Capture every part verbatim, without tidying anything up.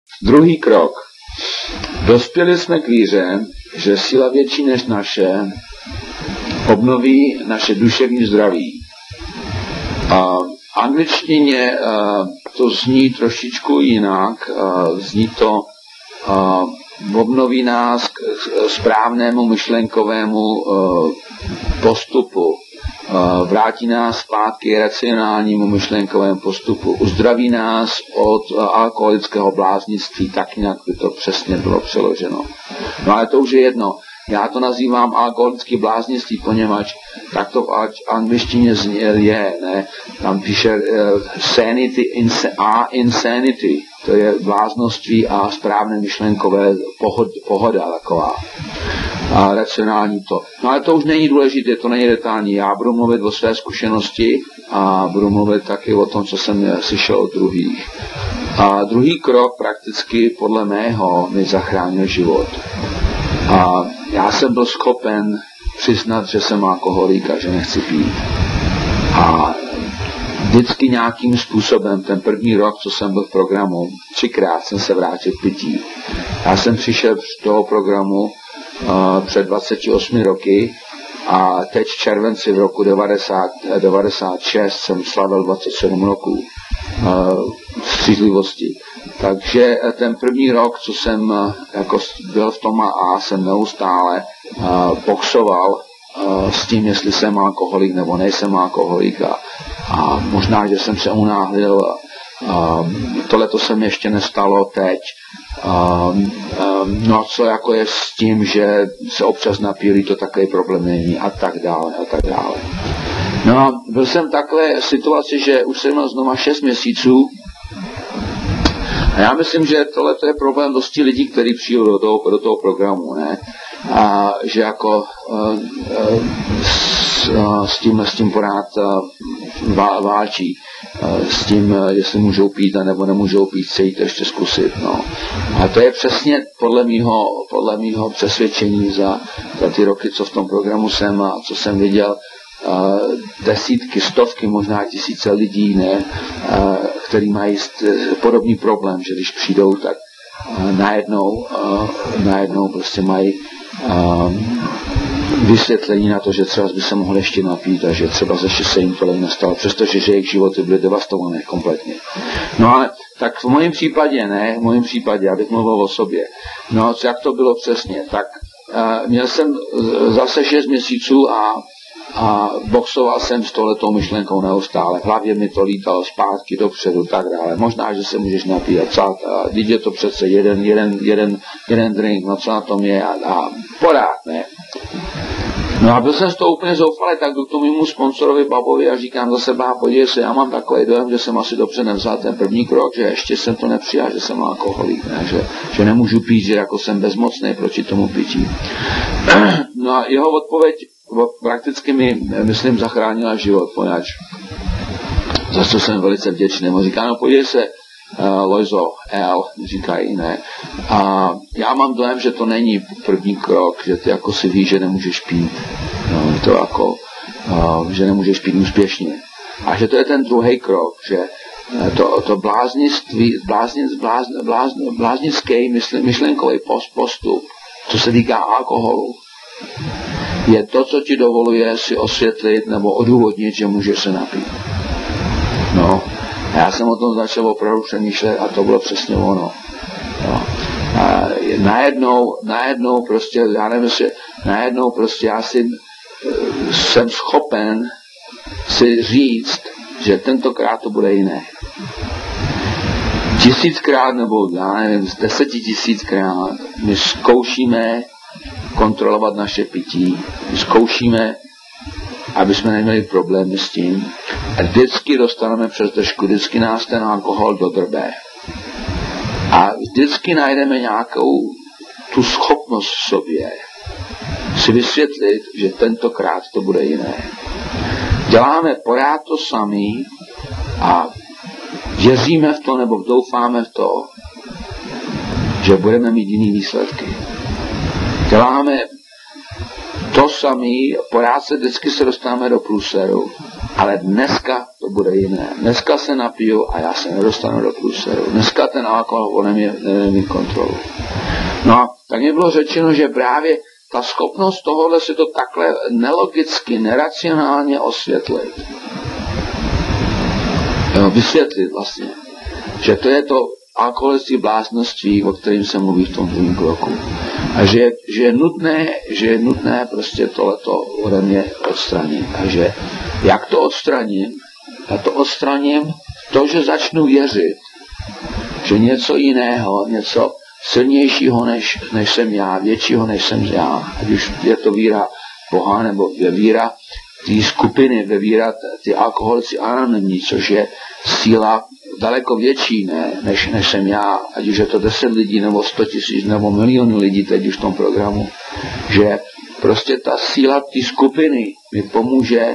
Druhý krok. Dospěli jsme k víře, že síla větší než naše obnoví naše duševní zdraví. A v angličtině uh, to zní trošičku jinak. Uh, zní to uh, obnoví nás k správnému myšlenkovému uh, postupu. Uh, vrátí nás zpátky racionálnímu myšlenkovému postupu. Uzdraví nás od uh, alkoholického bláznictví, tak jinak by to přesně bylo přeloženo. No ale to už je jedno. Já to nazývám alkoholické bláznictví, poněvadž tak to v angličtině je, ne? Tam píše uh, sanity insa- a insanity, to je bláznoství a správné myšlenkové pohod, pohoda taková. A racionální to. No ale to už není důležité, to není detailní. Já budu mluvit o své zkušenosti a budu mluvit taky o tom, co jsem slyšel od druhých. A druhý krok prakticky podle mého mi zachránil život. A já jsem byl schopen přiznat, že jsem alkoholik a že nechci pít. A vždycky nějakým způsobem, ten první rok, co jsem byl v programu, třikrát jsem se vrátil k pití. Já jsem přišel z toho programu uh, před dvaceti osmi roky a teď v červenci v roku devadesát, devadesát šest jsem slavil dvacet sedm roků uh, střízlivosti. Takže ten první rok, co jsem jako byl v tom A, jsem neustále uh, boxoval uh, s tím, jestli jsem alkoholik nebo nejsem alkoholik a, a možná, že jsem se unáhlil. Uh, tohle to se mi ještě nestalo teď. Uh, uh, no co jako je s tím, že se občas napílí, to takový problém není a tak dále a tak dále. No a byl jsem v takové situaci, že už jsem měl znova šest měsíců. A já myslím, že tohle je problém dosti lidí, kteří přijdou do toho, do toho programu, ne? A že jako uh, uh, s, uh, s, tím, s tím pořád uh, válčí. Uh, s tím, uh, jestli můžou pít a nebo nemůžou pít, se jít ještě zkusit. No. A to je přesně podle mýho, podle mýho přesvědčení za, za ty roky, co v tom programu jsem a co jsem viděl. Uh, desítky, stovky, možná tisíce lidí, ne, uh, který mají podobný problém, že když přijdou, tak uh, najednou, uh, najednou prostě mají uh, vysvětlení na to, že třeba by se mohli ještě napít a že třeba ještě se jim tohle nestalo, přestože že jejich životy byly devastované kompletně. No ale tak v mém případě ne, v mém případě, abych mluvil o sobě. No jak to bylo přesně, tak uh, měl jsem zase šest měsíců a A boxoval jsem s tohletou myšlenkou neustále. V hlavě mi to lítalo zpátky, dopředu, tak dále. Možná, že se můžeš napít a teď je to přece jeden, jeden, jeden, jeden drink, no co na tom je a, a porád, ne. No a byl jsem z toho úplně zoufalý, tak jdu k tomu mému sponsorovi Babovi a říkám za sebe, podívej se, já mám takový dojem, že jsem asi dobře nevzal ten první krok, že ještě jsem to nepřijal, že jsem alkoholik, ne? Že, že nemůžu pít, že jako jsem bezmocný proti tomu pití. No a jeho odpověď prakticky mi, myslím, zachránila život, poněvadž za co jsem velice vděčný. On říká, no podívej se, uh, Lojzo, L, říkají, ne. A já mám dojem, že to není první krok, že ty jako si víš, že nemůžeš pít. No, to jako, uh, že nemůžeš pít úspěšně. A že to je ten druhý krok, že to, to bláznictví, bláznic, blázn, blázn, bláznický mysl, myšlenkový postup, co se týká alkoholu, je to, co ti dovoluje si osvětlit nebo odůvodnit, že můžeš se napít. No, a já jsem o tom začal opravdu přemýšlet a to bylo přesně ono. No. A najednou, najednou prostě, já nevím, že najednou prostě já si, jsem schopen si říct, že tentokrát to bude jiné. Tisíckrát nebo já nevím, desetitisíckrát my zkoušíme kontrolovat naše pití, my zkoušíme, aby jsme neměli problémy s tím a vždycky dostaneme přes držku, vždycky nás ten alkohol dodrbe. A vždycky najdeme nějakou tu schopnost v sobě si vysvětlit, že tentokrát to bude jiné. Děláme pořád to samý a věříme v to nebo doufáme v to, že budeme mít jiný výsledky. Děláme to samý, pořád se vždycky se dostáváme do průseru, ale dneska to bude jiné. Dneska se napiju a já se nedostanu do průseru. Dneska ten alkohol ode mě nemí kontrolu. No a tak mi bylo řečeno, že právě ta schopnost tohohle si to takhle nelogicky, neracionálně osvětlit. Jo, vysvětlit vlastně. Že to je to alkoholické bláznoství, o kterém se mluví v tom druhém kroku. A že, že, je nutné, že je nutné prostě tohleto ode mě odstranit. A že jak to odstraním? Já to odstraním to, že začnu věřit, že něco jiného, něco silnějšího než, než jsem já, většího než jsem já, ať už je to víra Boha nebo je víra té skupiny, ve víra ty alkoholici anonymní, což je síla daleko větší ne, než, než jsem já, ať už je to deset lidí nebo sto tisíc nebo miliony lidí teď už v tom programu, že prostě ta síla té skupiny mi pomůže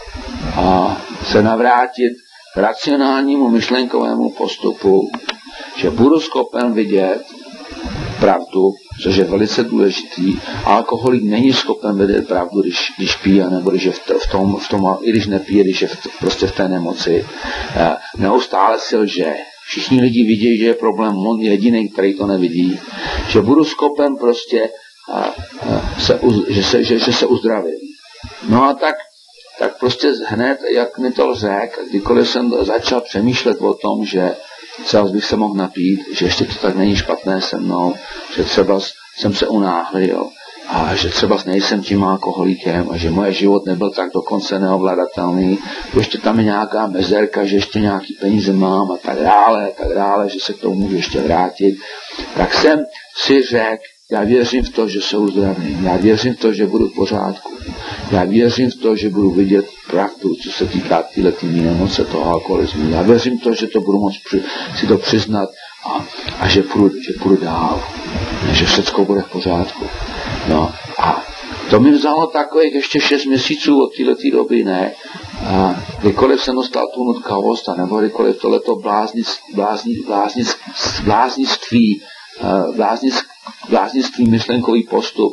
a se navrátit k racionálnímu myšlenkovému postupu, že budu schopen vidět pravdu, což je velice důležitý. Alkoholik není schopen vidět pravdu, když, když pije, nebo když je v, v, tom, v tom, i když nepije, když je v, prostě v té nemoci. E, neustále si lže. Všichni lidi vidí, že je problém, on je jediný, který to nevidí. Že budu schopen prostě, a, a se, že, se, že, že se uzdravím. No a tak, tak prostě hned, jak mi to řekl, kdykoliv jsem začal přemýšlet o tom, že třeba bych se mohl napít, že ještě to tak není špatné se mnou, že třeba jsem se unáhlil a že třeba nejsem tím alkoholikem a že moje život nebyl tak dokonce neovladatelný, že ještě tam je nějaká mezerka, že ještě nějaký peníze mám a tak dále, tak dále, že se k tomu můžu ještě vrátit. Tak jsem si řekl, já věřím v to, že se uzdravím. Já věřím v to, že budu v pořádku. Já věřím v to, že budu vidět pravdu, co se týká této nemoci, toho alkoholismu. Já věřím v to, že to budu moct při, si to přiznat a, a že, půjdu, že půjdu dál. Že všechno bude v pořádku. No a to mi vzalo takových ještě šest měsíců od této doby, ne? A kdykoliv jsem dostal tu nutkavost, a nebo kdykoliv tohleto bláznictví, bláznictví, bláznictví myšlenkový postup,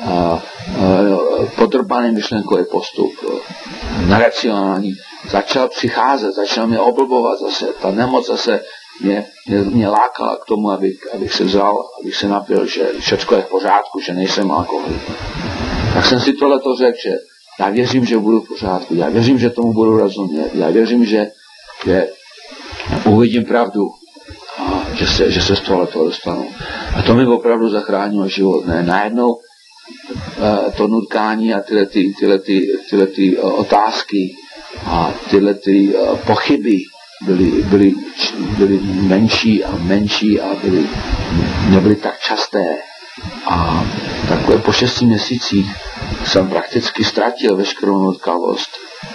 podrbaný myšlenkový postup, neracionální, začal přicházet, začal mě oblbovat zase, ta nemoc zase mě, mě, mě lákala k tomu, abych, abych se vzal, abych se napil, že všechno je v pořádku, že nejsem alkoholik. Tak jsem si tohleto řekl, že já věřím, že budu v pořádku, já věřím, že tomu budu rozumět, já věřím, že, že uvidím pravdu a že se, že se z tohleto dostanu. A to mi opravdu zachránilo život. Ne? Najednou uh, to nutkání a tyhle, ty, tyhle, ty, tyhle ty, uh, otázky a tyhle ty, uh, pochyby byly, byly, byly menší a menší a byly, nebyly tak časté. A takové po šesti měsících jsem prakticky ztratil veškerou nutkavost.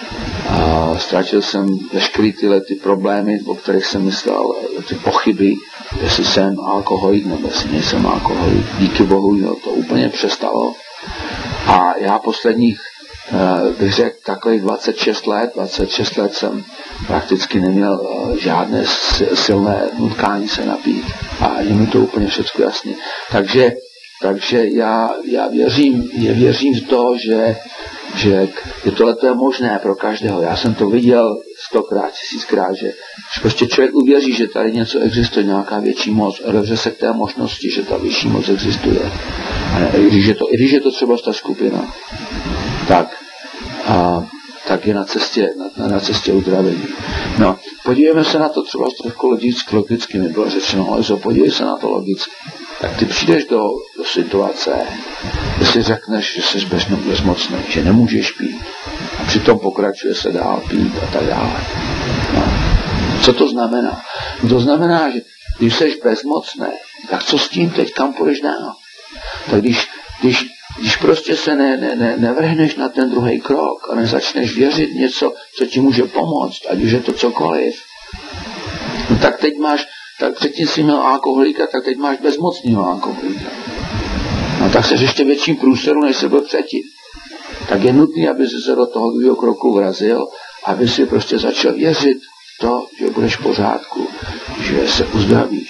A ztratil jsem veškeré tyhle ty problémy, o kterých jsem myslel, ty pochyby, jestli jsem alkoholik nebo jestli nejsem alkoholik. Díky Bohu jo, to úplně přestalo. A já posledních, bych řekl, takových dvacet šest let, dvacet šest let jsem prakticky neměl žádné silné nutkání se napít. A je mi to úplně všechno jasné. Takže Takže já, já věřím, já věřím v to, že, že je tohle je možné pro každého. Já jsem to viděl stokrát, tisíckrát, že prostě člověk uvěří, že tady něco existuje, nějaká větší moc, odevře se k té možnosti, že ta vyšší moc existuje. A ne, i, když je to, I když je to třeba ta skupina, tak, a, tak je na cestě, na, na cestě uzdravení. No, podívejme se na to třeba trošku logicky, logicky mi bylo řečeno, ale podívej se na to logicky. Tak ty přijdeš do, do situace, kde si řekneš, že jsi bezmocný, že nemůžeš pít. A přitom pokračuje se dál pít a tak dále. No. Co to znamená? No to znamená, že když jsi bezmocný, tak co s tím teď, kam půjdeš dál? Tak když, když, když prostě se ne, ne, ne, nevrhneš na ten druhý krok a nezačneš věřit něco, co ti může pomoct, ať už je to cokoliv, no tak teď máš tak předtím jsi měl alkoholika, tak teď máš bezmocného alkoholika. No tak seš ještě větším průseru, než jsi byl předtím. Tak je nutné, aby jsi se do toho druhého kroku vrazil, aby si prostě začal věřit v to, že budeš v pořádku, že se uzdravíš.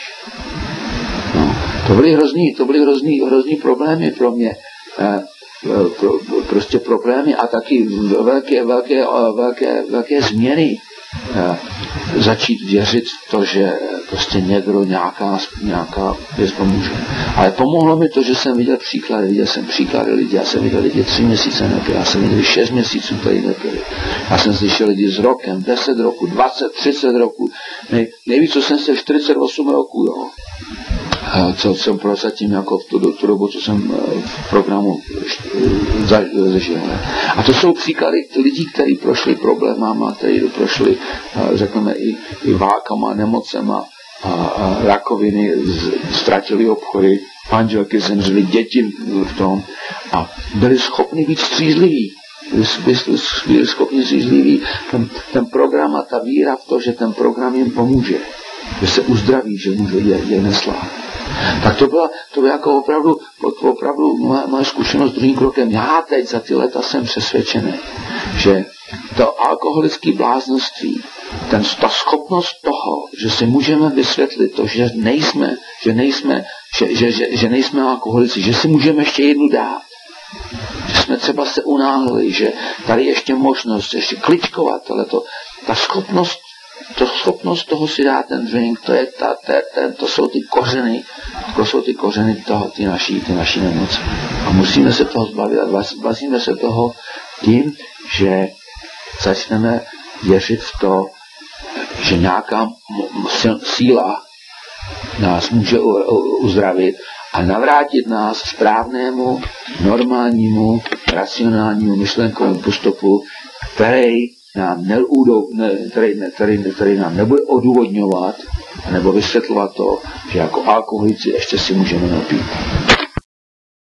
No, to byly hrozný, to byly hrozný, hrozný problémy pro mě. Eh, pro, prostě problémy a taky velké, velké, velké, velké změny začít věřit v to, že prostě někdo, nějaká, nějaká věc pomůže. Ale pomohlo mi to, že jsem viděl příklady, viděl jsem příklady lidí, já jsem viděl lidi tři měsíce nepili, já jsem viděl šest měsíců tady nepili. Já jsem slyšel lidi s rokem, deset roku, dvacet, třicet roku. Nej, nejvíc, co jsem se čtyřicet osm roku, jo. Co jsem prozatím jako v tu, tu dobu, co jsem v programu zažil. A to jsou příklady lidí, kteří prošli problémama, kteří prošli, řekněme, i, i válkama, nemocema, a, a rakoviny, ztratili obchody, manželky zemřely, děti v tom a byli schopni být střízliví. Byli, byli schopni střízliví. Ten, ten program a ta víra v to, že ten program jim pomůže, že se uzdraví, že může je, je neslá. Tak to byla, to byla jako opravdu, opravdu moje, moje zkušenost s druhým krokem. Já teď za ty leta jsem přesvědčený, že to alkoholické bláznoství, ten, ta schopnost toho, že si můžeme vysvětlit to, že nejsme, že nejsme, že, že, že, že nejsme alkoholici, že si můžeme ještě jednu dát. Že jsme třeba se unáhlili, že tady ještě možnost, ještě kličkovat, ale to, ta schopnost To schopnost toho si dát ten drink, to, je ta, te, te, to jsou ty kořeny, to jsou ty kořeny toho, ty naší, ty naší nemoci. A musíme se toho zbavit a vlastníme se toho tím, že začneme věřit v to, že nějaká síla nás může uzdravit a navrátit nás k správnému, normálnímu, racionálnímu myšlenkovému postupu, který nám neudou, ne, který, ne, který, který nám nebude odůvodňovat nebo vysvětlovat to, že jako alkoholici ještě si můžeme napít.